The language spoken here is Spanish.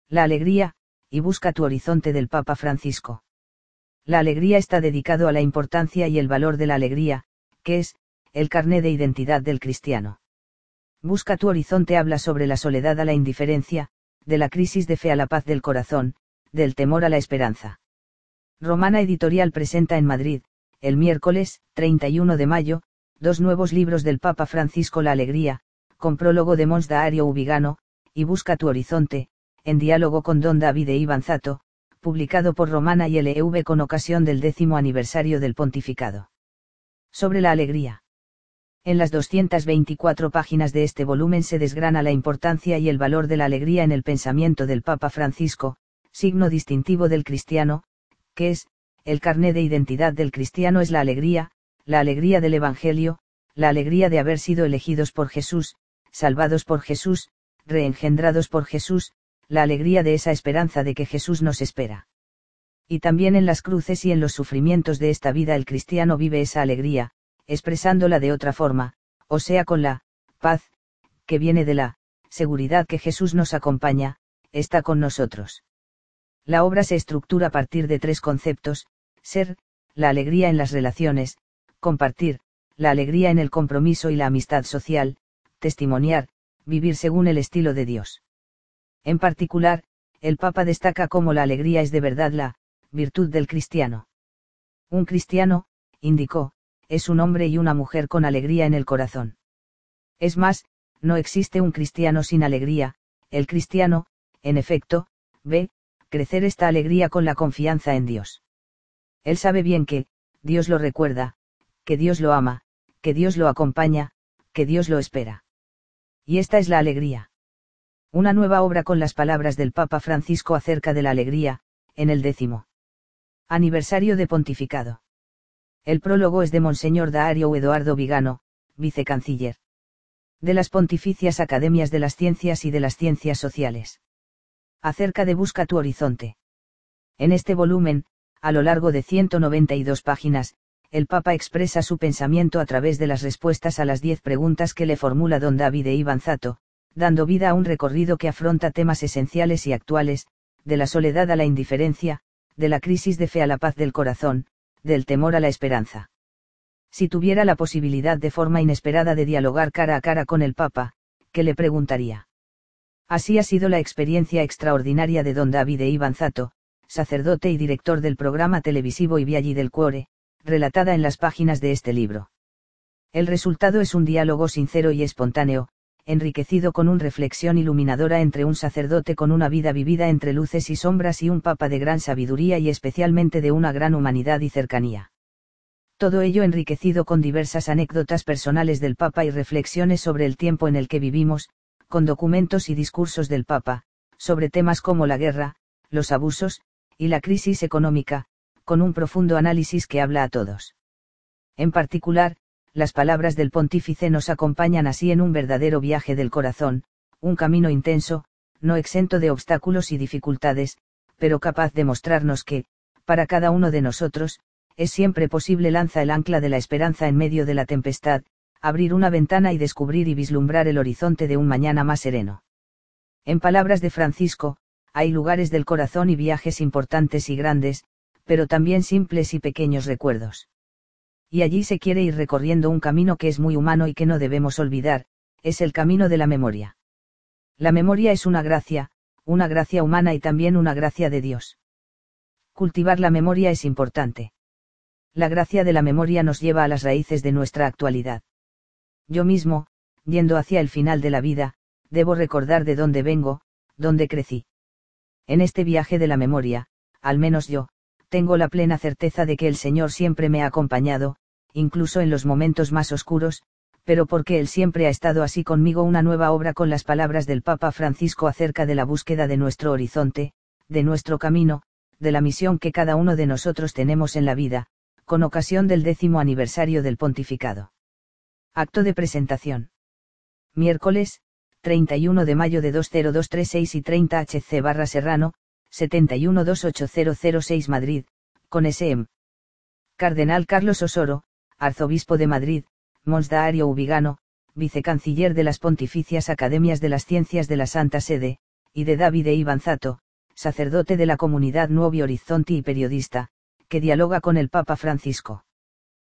La alegría, y busca tu horizonte del Papa Francisco. La alegría está dedicado a la importancia y el valor de la alegría, que es, el carné de identidad del cristiano. Busca tu horizonte habla sobre la soledad a la indiferencia, de la crisis de fe a la paz del corazón, del temor a la esperanza. Romana Editorial presenta en Madrid, el miércoles, 31 de mayo, 2 nuevos libros del Papa Francisco: La alegría, con prólogo de Mons Dario Ubigano, y Busca tu horizonte, en diálogo con Don David e Iván Zatto, publicado por Romana y LEV con ocasión del 10º aniversario del pontificado. Sobre la alegría. En las 224 páginas de este volumen se desgrana la importancia y el valor de la alegría en el pensamiento del Papa Francisco, signo distintivo del cristiano, que es, el carné de identidad del cristiano es la alegría del Evangelio, la alegría de haber sido elegidos por Jesús, salvados por Jesús, reengendrados por Jesús, la alegría de esa esperanza de que Jesús nos espera. Y también en las cruces y en los sufrimientos de esta vida el cristiano vive esa alegría, expresándola de otra forma, o sea con la paz, que viene de la seguridad que Jesús nos acompaña, está con nosotros. La obra se estructura a partir de 3 conceptos: ser, la alegría en las relaciones; compartir, la alegría en el compromiso y la amistad social; testimoniar, vivir según el estilo de Dios. En particular, el Papa destaca cómo la alegría es de verdad la virtud del cristiano. Un cristiano, indicó, es un hombre y una mujer con alegría en el corazón. Es más, no existe un cristiano sin alegría. El cristiano, en efecto, ve crecer esta alegría con la confianza en Dios. Él sabe bien que Dios lo recuerda, que Dios lo ama, que Dios lo acompaña, que Dios lo espera. Y esta es la alegría. Una nueva obra con las palabras del Papa Francisco acerca de la alegría, en el 10º aniversario de pontificado. El prólogo es de Monseñor Dario Eduardo Vigano, vicecanciller de las Pontificias Academias de las Ciencias y de las Ciencias Sociales. Acerca de Busca tu horizonte. En este volumen, a lo largo de 192 páginas, el Papa expresa su pensamiento a través de las respuestas a las 10 preguntas que le formula Don David e Iván Zatto, dando vida a un recorrido que afronta temas esenciales y actuales, de la soledad a la indiferencia, de la crisis de fe a la paz del corazón, del temor a la esperanza. Si tuviera la posibilidad de forma inesperada de dialogar cara a cara con el Papa, ¿qué le preguntaría? Así ha sido la experiencia extraordinaria de Don David e Iván Zatto, sacerdote y director del programa televisivo I Viaggi del Cuore, relatada en las páginas de este libro. El resultado es un diálogo sincero y espontáneo, enriquecido con una reflexión iluminadora entre un sacerdote con una vida vivida entre luces y sombras y un Papa de gran sabiduría y especialmente de una gran humanidad y cercanía. Todo ello enriquecido con diversas anécdotas personales del Papa y reflexiones sobre el tiempo en el que vivimos, con documentos y discursos del Papa, sobre temas como la guerra, los abusos, y la crisis económica, con un profundo análisis que habla a todos. En particular, las palabras del pontífice nos acompañan así en un verdadero viaje del corazón, un camino intenso, no exento de obstáculos y dificultades, pero capaz de mostrarnos que, para cada uno de nosotros, es siempre posible lanza el ancla de la esperanza en medio de la tempestad, abrir una ventana y descubrir y vislumbrar el horizonte de un mañana más sereno. En palabras de Francisco, hay lugares del corazón y viajes importantes y grandes, pero también simples y pequeños recuerdos. Y allí se quiere ir recorriendo un camino que es muy humano y que no debemos olvidar, es el camino de la memoria. La memoria es una gracia humana y también una gracia de Dios. Cultivar la memoria es importante. La gracia de la memoria nos lleva a las raíces de nuestra actualidad. Yo mismo, yendo hacia el final de la vida, debo recordar de dónde vengo, dónde crecí. En este viaje de la memoria, al menos yo, tengo la plena certeza de que el Señor siempre me ha acompañado, incluso en los momentos más oscuros, pero porque Él siempre ha estado así conmigo. Una nueva obra con las palabras del Papa Francisco acerca de la búsqueda de nuestro horizonte, de nuestro camino, de la misión que cada uno de nosotros tenemos en la vida, con ocasión del 10º aniversario del pontificado. Acto de presentación. Miércoles, 31 de mayo de 20236 y 30 HC Serrano, 71280006 Madrid, con S.M. Cardenal Carlos Osoro, Arzobispo de Madrid, Mons Dario Ubigano, Vicecanciller de las Pontificias Academias de las Ciencias de la Santa Sede, y de Davide Ivanzato, sacerdote de la comunidad Nuovi Horizonti y periodista, que dialoga con el Papa Francisco.